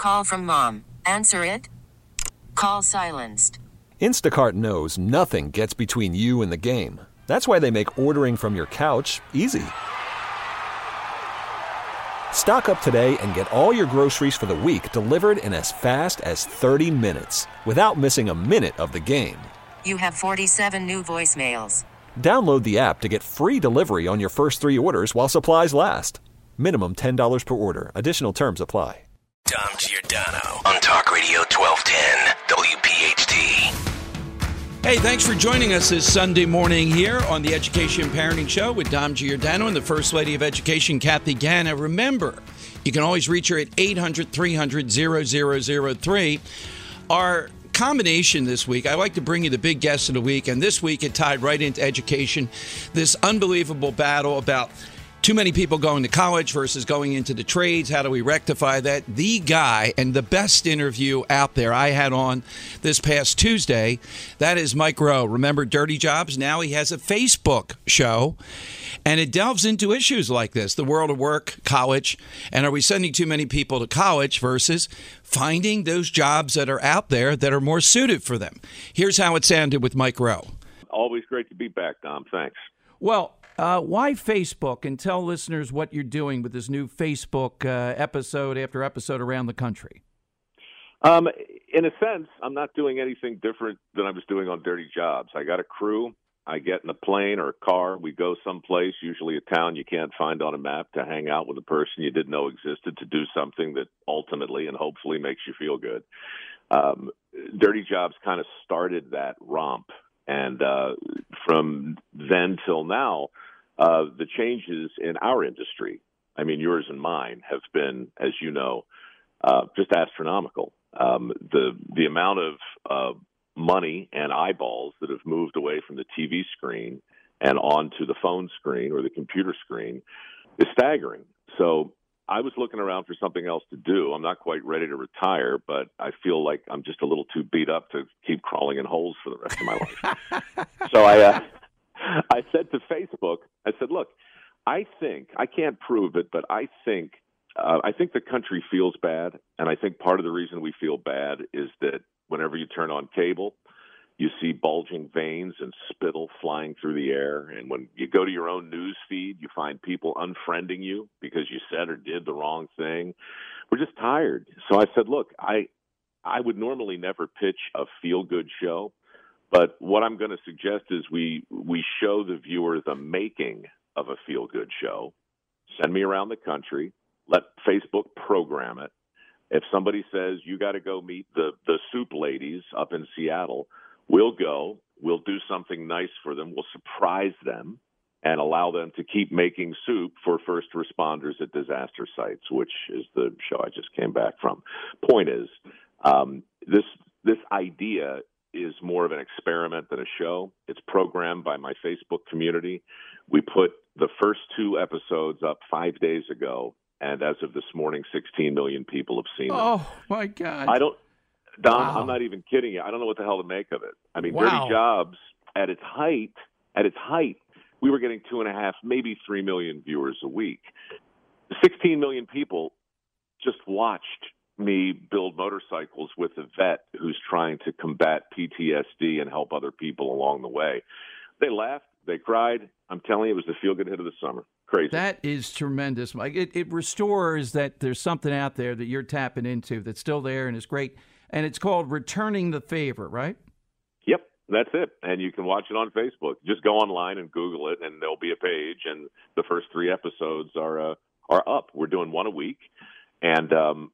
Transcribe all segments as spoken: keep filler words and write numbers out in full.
Call from mom. Answer it. Call silenced. Instacart knows nothing gets between you and the game. That's why they make ordering from your couch easy. Stock up today and get all your groceries for the week delivered in as fast as thirty minutes without missing a minute of the game. You have forty-seven new voicemails. Download the app to get free delivery on your first three orders while supplies last. Minimum ten dollars per order. Additional terms apply. Dom Giordano on Talk Radio twelve ten W P H T. Hey, thanks for joining us this Sunday morning here on the Education Parenting Show with Dom Giordano and the First Lady of Education, Kathy Ganna. Remember, you can always reach her at eight hundred, three hundred, zero zero zero three. Our combination this week, I like to bring you the big guest of the week, and this week it tied right into education. This unbelievable battle about too many people going to college versus going into the trades. How do we rectify that? The guy and the best interview out there I had on this past Tuesday, that is Mike Rowe. Remember Dirty Jobs? Now he has a Facebook show, and it delves into issues like this, the world of work, college, and are we sending too many people to college versus finding those jobs that are out there that are more suited for them. Here's how it sounded with Mike Rowe. Always great to be back, Dom. Thanks. Well, Uh, why Facebook? And tell listeners what you're doing with this new Facebook uh, episode after episode around the country. Um, in a sense, I'm not doing anything different than I was doing on Dirty Jobs. I got a crew. I get in a plane or a car. We go someplace, usually a town you can't find on a map, to hang out with a person you didn't know existed, to do something that ultimately and hopefully makes you feel good. Um, Dirty Jobs kind of started that romp. And uh, from then till now, uh, the changes in our industry, I mean, yours and mine, have been, as you know, uh, just astronomical. Um, the the amount of uh, money and eyeballs that have moved away from the T V screen and onto the phone screen or the computer screen is staggering. So I was looking around for something else to do. I'm not quite ready to retire, but I feel like I'm just a little too beat up to keep crawling in holes for the rest of my life. So I, uh, I said to Facebook, I said, look, I think, I can't prove it, but I think, uh, I think the country feels bad. And I think part of the reason we feel bad is that whenever you turn on cable, you see bulging veins and spittle flying through the air. And when you go to your own news feed, you find people unfriending you because you said or did the wrong thing. We're just tired. So I said, look, I I would normally never pitch a feel-good show, but what I'm going to suggest is we we show the viewer the making of a feel-good show. Send me around the country. Let Facebook program it. If somebody says, you got to go meet the, the soup ladies up in Seattle, we'll go, we'll do something nice for them, we'll surprise them, and allow them to keep making soup for first responders at disaster sites, which is the show I just came back from. Point is, um, this this idea is more of an experiment than a show. It's programmed by my Facebook community. We put the first two episodes up five days ago, and as of this morning, sixteen million people have seen them. Oh, my God. I don't... Don, wow. I'm not even kidding you. I don't know what the hell to make of it. I mean, Wow. Dirty Jobs, at its height, at its height, we were getting two and a half, maybe three million viewers a week. sixteen million people just watched me build motorcycles with a vet who's trying to combat P T S D and help other people along the way. They laughed. They cried. I'm telling you, it was the feel-good hit of the summer. Crazy. That is tremendous, Mike. It, it restores that there's something out there that you're tapping into that's still there and is great. And it's called Returning the Favor, right? Yep, that's it. And you can watch it on Facebook. Just go online and Google it, and there'll be a page. And the first three episodes are uh, are up. We're doing one a week. And, um,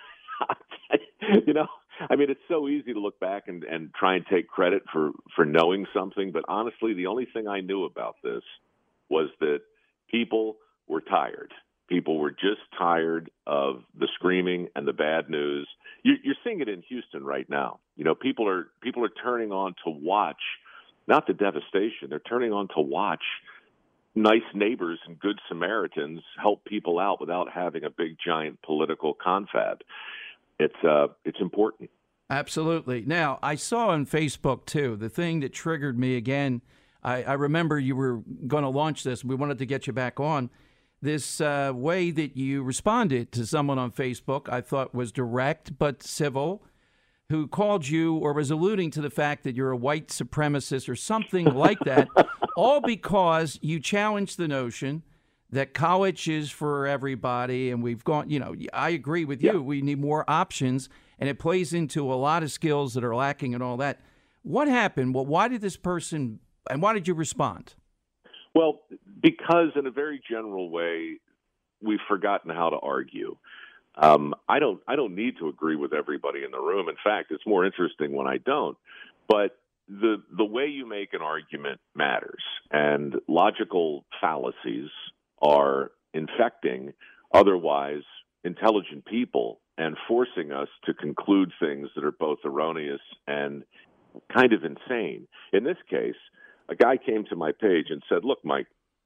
you know, I mean, it's so easy to look back and, and try and take credit for, for knowing something. But honestly, the only thing I knew about this was that people were tired. People were just tired of the screaming and the bad news. You're seeing it in Houston right now. You know, people are people are turning on to watch, not the devastation. They're turning on to watch nice neighbors and good Samaritans help people out without having a big giant political confab. It's uh, it's important. Absolutely. Now, I saw on Facebook too the thing that triggered me again. I, I remember you were going to launch this. We wanted to get you back on. this uh, way that you responded to someone on Facebook, I thought was direct but civil, who called you or was alluding to the fact that you're a white supremacist or something like that, all because you challenged the notion that college is for everybody. And we've gone, you know, I agree with you. Yeah. We need more options, and it plays into a lot of skills that are lacking and all that. What happened? Well, why did this person, and why did you respond? Well, because in a very general way, we've forgotten how to argue. Um, I don't. I don't need to agree with everybody in the room. In fact, it's more interesting when I don't. But the the way you make an argument matters, and logical fallacies are infecting otherwise intelligent people and forcing us to conclude things that are both erroneous and kind of insane. In this case, a guy came to my page and said, "Look, Mike,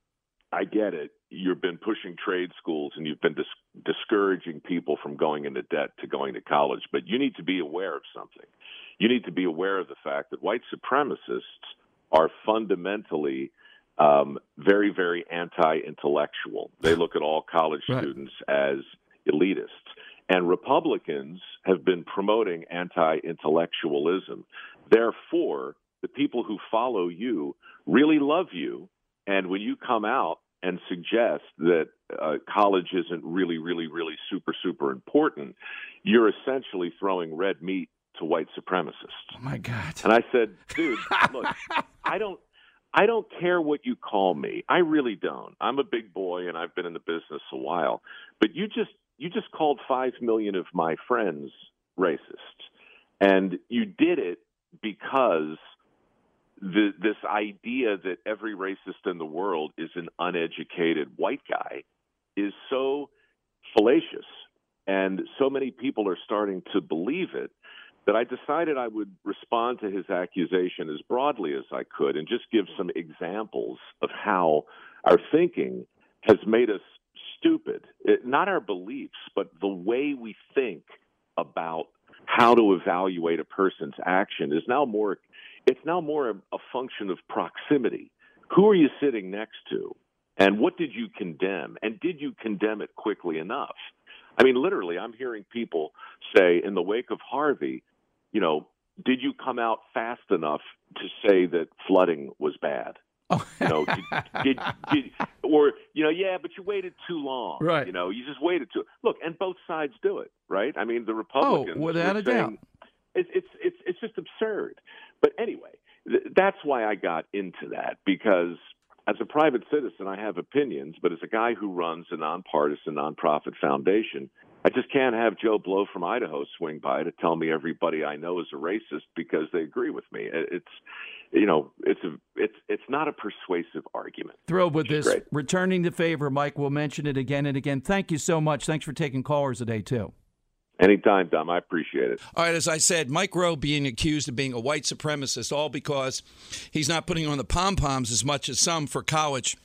I get it. You've been pushing trade schools and you've been dis- discouraging people from going into debt to going to college, but you need to be aware of something. You need to be aware of the fact that white supremacists are fundamentally um, very, very anti-intellectual. They look at all college right. students as elitists. And Republicans have been promoting anti-intellectualism. Therefore, the people who follow you really love you. And when you come out and suggest that uh, college isn't really, really, really super, super important, you're essentially throwing red meat to white supremacists." Oh my God! And I said, "Dude, look, I don't, I don't care what you call me. I really don't. I'm a big boy, and I've been in the business a while. But you just, you just called five million of my friends racists, and you did it because." The, this idea that every racist in the world is an uneducated white guy is so fallacious, and so many people are starting to believe it that I decided I would respond to his accusation as broadly as I could and just give some examples of how our thinking has made us stupid. It, not our beliefs, but the way we think about how to evaluate a person's action is now more It's now more a, a function of proximity. Who are you sitting next to? And what did you condemn? And did you condemn it quickly enough? I mean, literally, I'm hearing people say in the wake of Harvey, you know, did you come out fast enough to say that flooding was bad? Oh. You know, did, did, did, or, you know, yeah, but you waited too long. Right. You know, you just waited too. Look, and both sides do it, right? I mean, the Republicans. Oh, without a doubt. It's, it's, it's, it's just absurd. But anyway, th- that's why I got into that, because as a private citizen, I have opinions, but as a guy who runs a nonpartisan nonprofit foundation, I just can't have Joe Blow from Idaho swing by to tell me everybody I know is a racist because they agree with me. It's, you know, it's a, it's, it's not a persuasive argument. Thrilled with this. Great. Returning the favor, Mike. We'll mention it again and again. Thank you so much. Thanks for taking callers today, too. Anytime, Dom. I appreciate it. All right, as I said, Mike Rowe being accused of being a white supremacist, all because he's not putting on the pom-poms as much as some for college.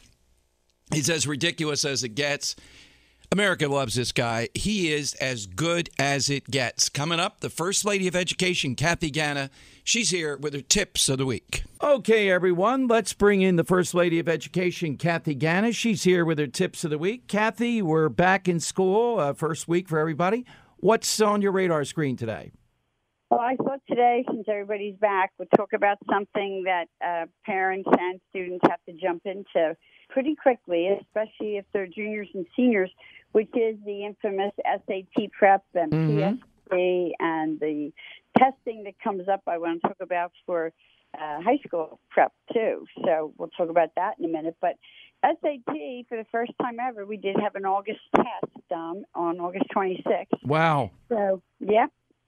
He's as ridiculous as it gets. America loves this guy. He is as good as it gets. Coming up, the First Lady of Education, Kathy Ganna. She's here with her tips of the week. Okay, everyone, let's bring in the First Lady of Education, Kathy Ganna. She's here with her tips of the week. Kathy, we're back in school, uh, first week for everybody. What's on your radar screen today? Well, I thought today, since everybody's back, we'll talk about something that uh, parents and students have to jump into pretty quickly, especially if they're juniors and seniors, which is the infamous S A T prep and mm-hmm. P S A and the testing that comes up. I want to talk about for uh, high school prep, too. So we'll talk about that in a minute. But S A T, for the first time ever, we did have an August test um, on August twenty-sixth. Wow. So, yeah,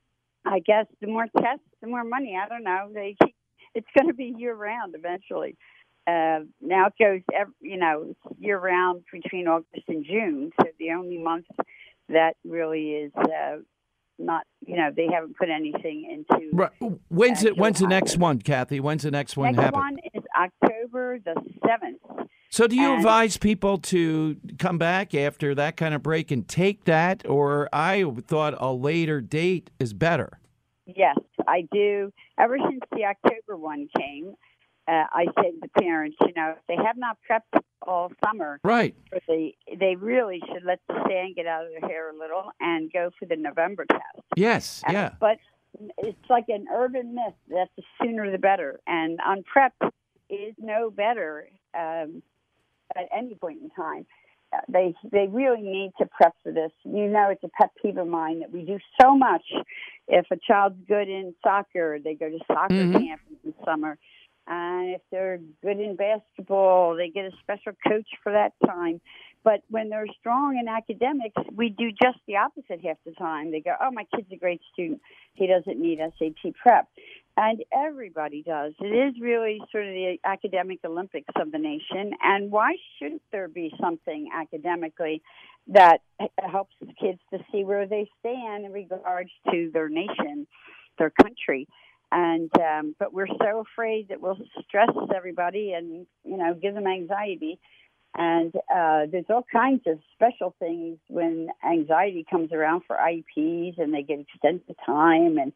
I guess the more tests, the more money. I don't know. They keep, it's going to be year-round eventually. Uh, now it goes, every, you know, year-round between August and June. So the only month that really is uh, not, you know, they haven't put anything into. Right. When's it? When's the next one, Kathy? When's the next one happen? happen? Next one is October the seventh. So do you and, advise people to come back after that kind of break and take that, or I thought a later date is better? Yes, I do. Ever since the October one came, uh, I say to the parents, you know, if they have not prepped all summer, Right. for the, they really should let the sand get out of their hair a little and go for the November test. Yes, Uh, yeah. But it's like an urban myth that the sooner the better. And unprepped is no better um, at any point in time. Uh, they they really need to prep for this. You know, it's a pet peeve of mine that we do so much. If a child's good in soccer, they go to soccer Mhm. camp in the summer. And if they're good in basketball, they get a special coach for that time. But when they're strong in academics, we do just the opposite half the time. They go, oh, my kid's a great student. He doesn't need S A T prep. And everybody does. It is really sort of the academic Olympics of the nation. And why shouldn't there be something academically that helps the kids to see where they stand in regards to their nation, their country? And um, but we're so afraid that we'll stress everybody and, you know, give them anxiety. And uh, there's all kinds of special things when anxiety comes around for I E Ps, and they get extended time. And,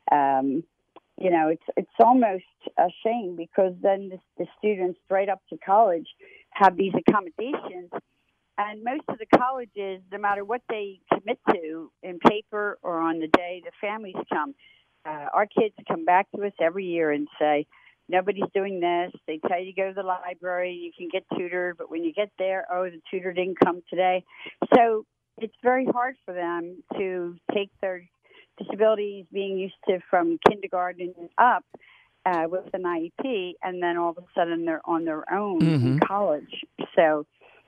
um, you know, it's it's almost a shame, because then the, the students right up to college have these accommodations. And most of the colleges, no matter what they commit to in paper or on the day the families come, uh, our kids come back to us every year and say, nobody's doing this. They tell you to go to the library, you can get tutored, but when you get there, oh, the tutor didn't come today. So it's very hard for them to take their disabilities being used to from kindergarten up uh, with an I E P, and then all of a sudden they're on their own Mhm. in college. So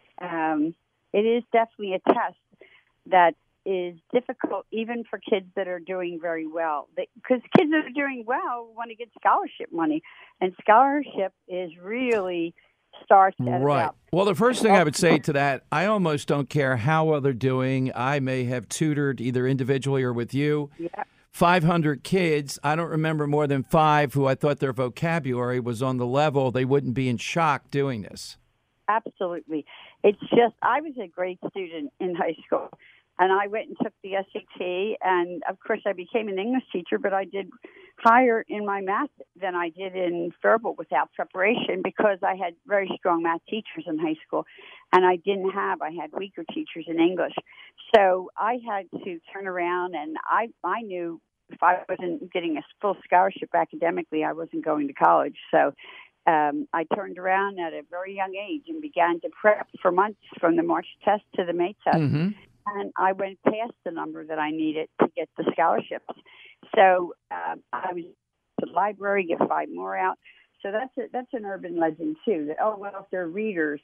um, it is definitely a test that is difficult even for kids that are doing very well. Because kids that are doing well want to get scholarship money, and scholarship is really starts at Right. about. Well, the first thing I would say to that, I almost don't care how well they're doing. I may have tutored either individually or with you. Yeah. five hundred kids. I don't remember more than five who I thought their vocabulary was on the level they wouldn't be in shock doing this. Absolutely. It's just, I was a great student in high school, and I went and took the S A T, and of course I became an English teacher, but I did higher in my math than I did in verbal without preparation, because I had very strong math teachers in high school, and I didn't have, I had weaker teachers in English. So I had to turn around, and I, I knew if I wasn't getting a full scholarship academically, I wasn't going to college. So Um, I turned around at a very young age and began to prep for months from the March test to the May test. Mm-hmm. And I went past the number that I needed to get the scholarships. So um, I was at the library, get five more out. So that's a, that's an urban legend, too, that, oh, well, if they're readers,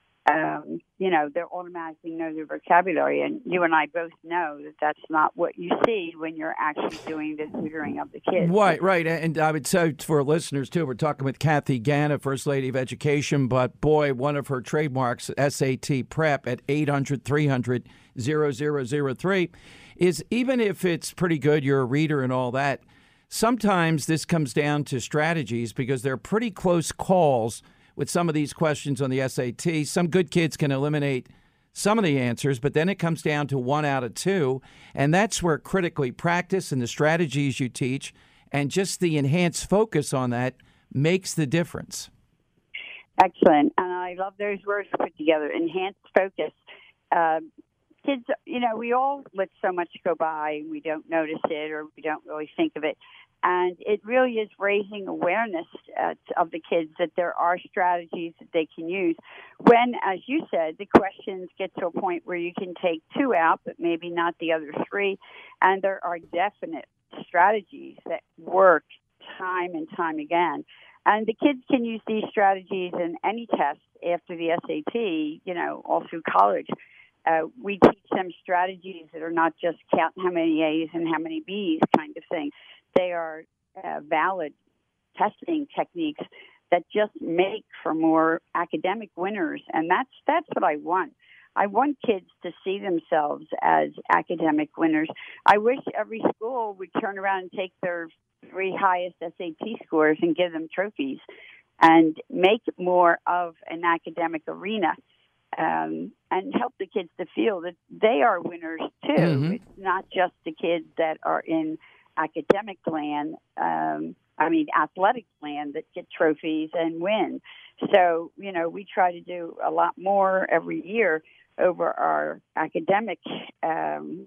um, you know, they automatically know their vocabulary. And you and I both know that that's not what you see when you're actually doing the tutoring of the kids. Right, right. And I would say for listeners, too, we're talking with Kathy Ganna, First Lady of Education, but boy, one of her trademarks, S A T Prep at eight hundred, three hundred, zero zero zero three, is even if it's pretty good, you're a reader and all that, sometimes this comes down to strategies, because they're pretty close calls with some of these questions on the S A T. Some good kids can eliminate some of the answers, but then it comes down to one out of two, and that's where critically practice and the strategies you teach and just the enhanced focus on that makes the difference. Excellent. And I love those words put together, enhanced focus. Uh, kids, you know, we all let so much go by, and we don't notice it or we don't really think of it. And it really is raising awareness uh, of the kids that there are strategies that they can use. When, as you said, the questions get to a point where you can take two out, but maybe not the other three. And there are definite strategies that work time and time again. And the kids can use these strategies in any test after the S A T, you know, all through college. Uh, we teach them strategies that are not just count how many A's and how many B's kind of thing. They are uh, valid testing techniques that just make for more academic winners, and that's that's what I want. I want kids to see themselves as academic winners. I wish every school would turn around and take their three highest S A T scores and give them trophies and make more of an academic arena, um, and help the kids to feel that they are winners too. Mm-hmm. It's not just the kids that are in academic land. Um, I mean, athletic land that get trophies and win. So, you know, we try to do a lot more every year over our academic um,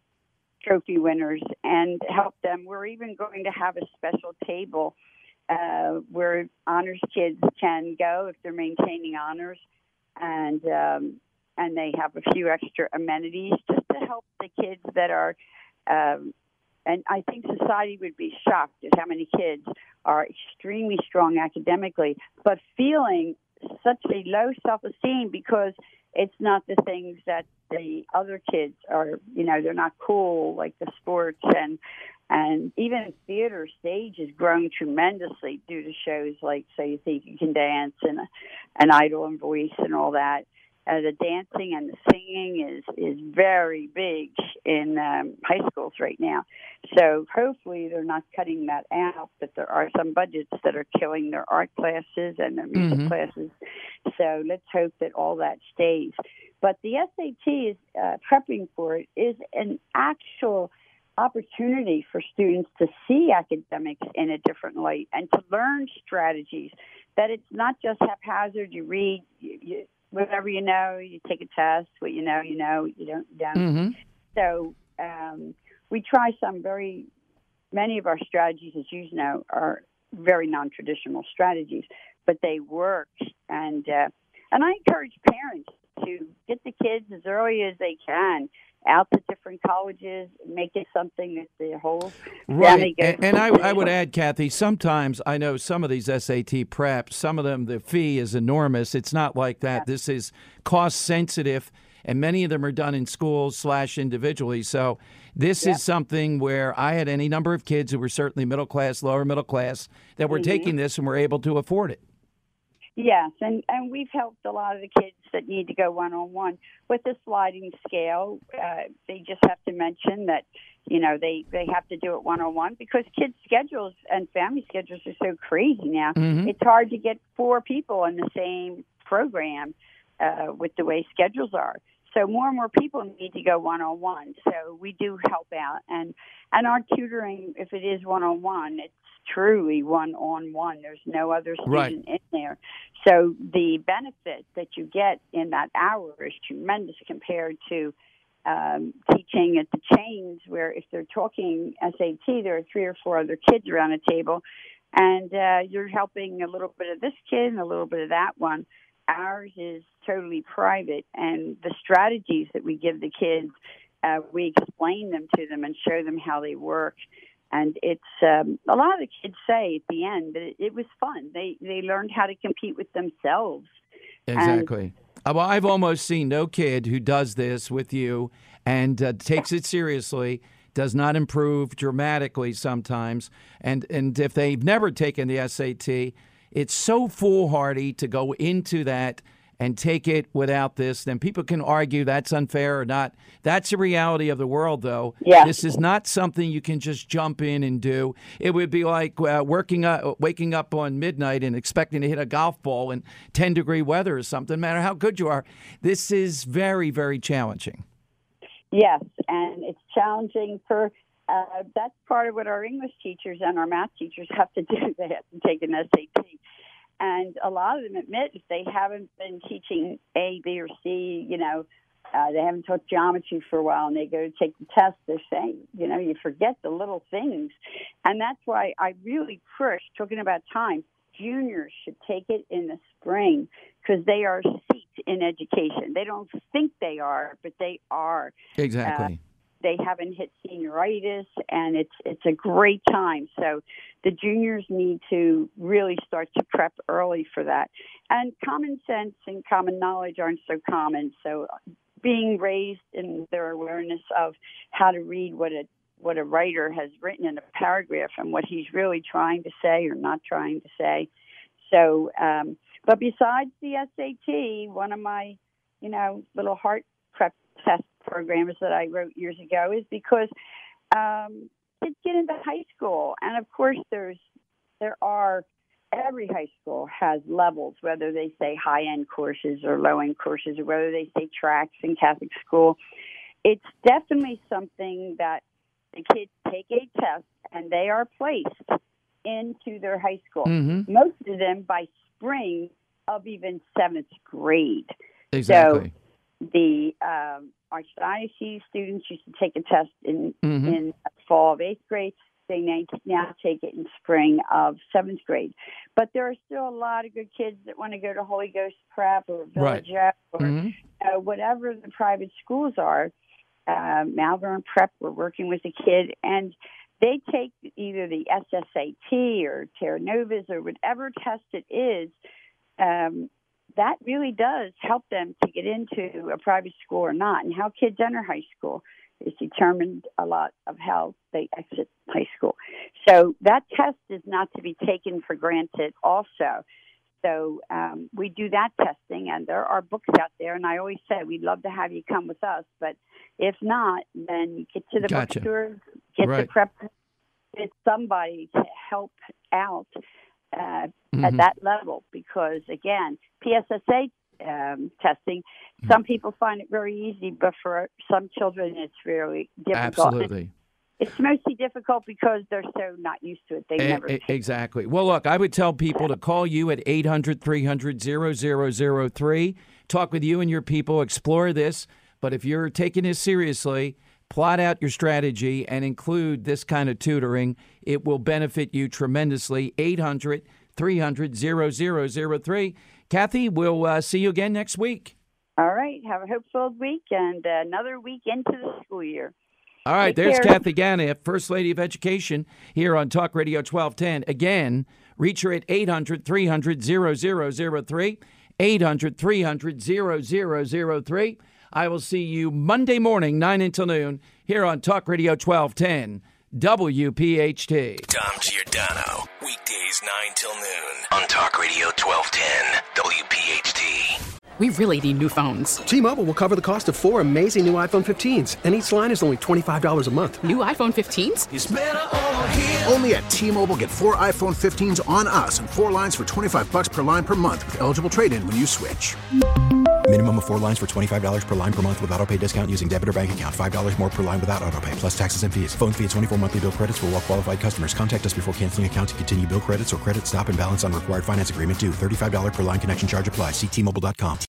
trophy winners and help them. We're even going to have a special table uh, where honors kids can go if they're maintaining honors, and um, and they have a few extra amenities just to help the kids that are. Um, and I think society would be shocked at how many kids are extremely strong academically, but feeling such a low self-esteem because it's not the things that the other kids are, you know, they're not cool, like the sports, and and even theater stage has grown tremendously due to shows like So You Think You Can Dance and and Idol and Voice and all that. Uh, the dancing and the singing is, is very big in um, high schools right now. So hopefully they're not cutting that out, but there are some budgets that are killing their art classes and their music Mm-hmm. classes. So let's hope that all that stays. But the S A T is uh, prepping for it is an actual opportunity for students to see academics in a different light and to learn strategies, that it's not just haphazard. You read, you, you whatever you know, you take a test. What you know, you know. You don't. You don't. Mm-hmm. So um, we try some very. Many of our strategies, as you know, are very non-traditional strategies, but they work. And uh, and I encourage parents to get the kids as early as they can out to different colleges, make it something that the whole Right. family goes. And, and I, I would add, Kathy, sometimes I know some of these S A T preps, some of them, the fee is enormous. It's not like that. This is cost sensitive, and many of them are done in schools slash individually. So this Yep. is something where I had any number of kids who were certainly middle class, lower middle class, that were Mhm. taking this and were able to afford it. Yes, and, and we've helped a lot of the kids that need to go one-on-one with the sliding scale. Uh, they just have to mention that, you know, they, they have to do it one-on-one because kids' schedules and family schedules are so crazy now. Mhm. It's hard to get four people in the same program uh, with the way schedules are. So more and more people need to go one-on-one. So we do help out. And, and our tutoring, if it is one-on-one, it's truly one-on-one. There's no other student Right. in there. So the benefit that you get in that hour is tremendous compared to um, teaching at the chains where if they're talking S A T, there are three or four other kids around a table, and uh, you're helping a little bit of this kid and a little bit of that one. Ours is totally private, and the strategies that we give the kids, uh, we explain them to them and show them how they work. And it's um, a lot of the kids say at the end that it, it was fun. They they learned how to compete with themselves. Exactly. Uh, well, I've almost seen no kid who does this with you and uh, takes it seriously, does not improve dramatically sometimes. And, and if they've never taken the S A T, it's so foolhardy to go into that and take it without this. Then people can argue that's unfair or not. That's the reality of the world, though. Yeah. This is not something you can just jump in and do. It would be like uh, working up, waking up on midnight and expecting to hit a golf ball in ten-degree weather or something, no matter how good you are. This is very, very challenging. Yes, and it's challenging for, uh, that's part of what our English teachers and our math teachers have to do. They have to take an S A T. And a lot of them admit if they haven't been teaching A, B, or C, you know, uh, they haven't taught geometry for a while and they go to take the test, they're saying, you know, you forget the little things. And that's why I really push, talking about time, juniors should take it in the spring because they are steeped in education. They don't think they are, but they are. Exactly. Uh, They haven't hit senioritis, and it's it's a great time. So the juniors need to really start to prep early for that. And common sense and common knowledge aren't so common. So being raised in their awareness of how to read what a what a writer has written in a paragraph and what he's really trying to say or not trying to say. So, um, but besides the S A T, one of my, you know, little heart prep test programs that I wrote years ago is because um, kids get into high school, and of course there's there are every high school has levels, whether they say high end courses or low end courses, or whether they say tracks in Catholic school. It's definitely something that the kids take a test and they are placed into their high school. Mm-hmm. Most of them by spring of even seventh grade. Exactly. So the um, Archdiocese students used to take a test in Mm-hmm. in the fall of eighth grade. They now now take it in spring of seventh grade. But there are still a lot of good kids that want to go to Holy Ghost Prep or Village F or Mm-hmm. uh, whatever the private schools are. Uh, Malvern Prep, we're working with a kid, and they take either the S S A T or Terra Novas or whatever test it is. Um, that really does help them to get into a private school or not. And how kids enter high school is determined a lot of how they exit high school. So that test is not to be taken for granted also. So um, we do that testing, and there are books out there. And I always say we'd love to have you come with us, but if not, then you get to the Gotcha. bookstore, get Right. the prep, get somebody to help out uh, Mm-hmm. at that level. Because again, P S S A um, testing, some people find it very easy, but for some children, it's really difficult. Absolutely. It's mostly difficult because they're so not used to it. They E- never e- exactly. Well, look, I would tell people to call you at eight hundred, three hundred, zero zero zero three. Talk with you and your people, explore this. But if you're taking this seriously, plot out your strategy and include this kind of tutoring. It will benefit you tremendously. eight hundred, three hundred, zero zero zero three. Kathy, we'll uh, see you again next week. All right. Have a hope-filled week and uh, another week into the school year. All right, Take there's care. Kathy Gana, First Lady of Education, here on Talk Radio twelve ten. Again, reach her at eight hundred, three hundred, zero zero zero three, eight hundred, three hundred, zero zero zero three. I will see you Monday morning, nine until noon, here on Talk Radio twelve ten, W P H T. Dom Giordano, weekdays nine till noon on Talk Radio twelve ten, W P H T. We really need new phones. T-Mobile will cover the cost of four amazing new iPhone fifteens, and each line is only twenty-five dollars a month. New iPhone fifteens? Only at T-Mobile, get four iPhone fifteens on us and four lines for twenty-five bucks per line per month with eligible trade-in when you switch. Minimum of four lines for twenty-five dollars per line per month with autopay discount using debit or bank account. five dollars more per line without autopay, plus taxes and fees. Phone fee at twenty-four monthly bill credits for well-qualified customers. Contact us before canceling account to continue bill credits or credit stop and balance on required finance agreement due. thirty-five dollars per line connection charge applies. See T Mobile dot com.